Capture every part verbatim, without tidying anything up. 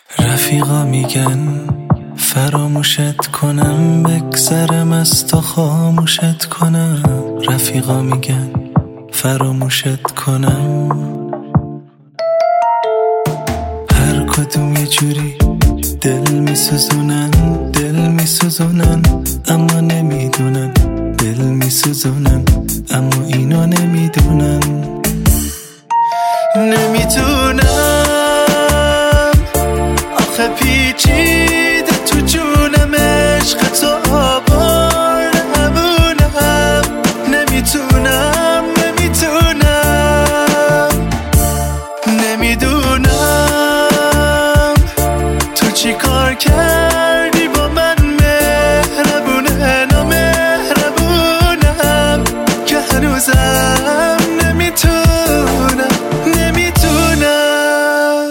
رفیقا میگن فراموشت کنم، بگذرم از تو خاموشت کنم. رفیقا میگن فراموشت کنم، هر کدوم یه جوری دل میسوزونن، دل میسوزونن اما نمیدونن، دل میسوزونن اما اینا نمیدونن. نمیدونم آخه پیچیده تو جونم، عشق تو آبار همونم. نمیتونم نمیتونم نمیدونم تو چی کار کردی با من، مهربونه نامهربونم که هنوزم نمیتونم نمیتونم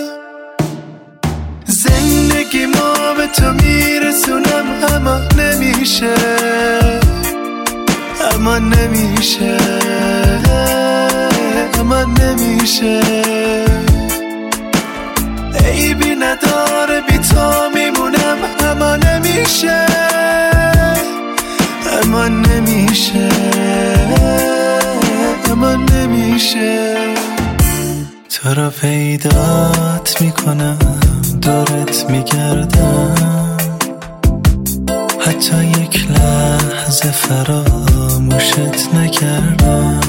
زندگی ما به تو میرسونم، اما نمیشه اما نمیشه اما نمیشه. عیبی نداره بی تو میمونم، اما نمیشه اما نمیشه اما نمیشه. تو رو پیدات میکنم، دورت میگردم، حتی یک لحظه فراموشت نکردم.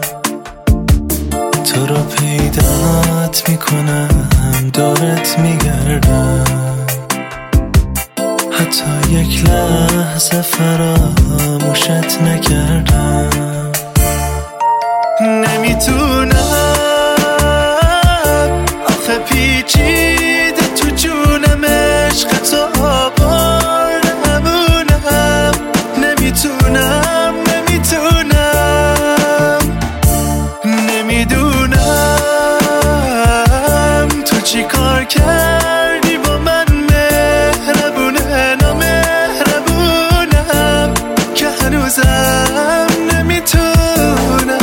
تو رو پیدات میکنم، دورت میگردم، حتی یک لحظه فراموشت نکردم. نمیتونم آخه پیچیده تو جونم، عشق تو آبار همونم. نمیتونم نمیتونم نمیدونم تو چی کار کردی با من، مهربونه نامهربونم که هنوزم نمیتونم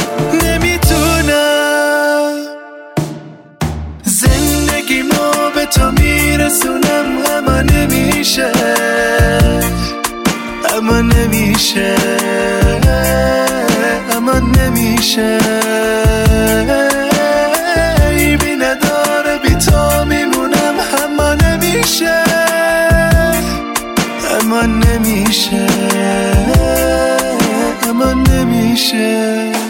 نمیتونم زندگی ما به تو میرسونم، اما نمیشه اما نمیشه اما نمیشه. عیبی نداره بی تو میمونم، اما نمیشه اما نمیشه اما نمیشه.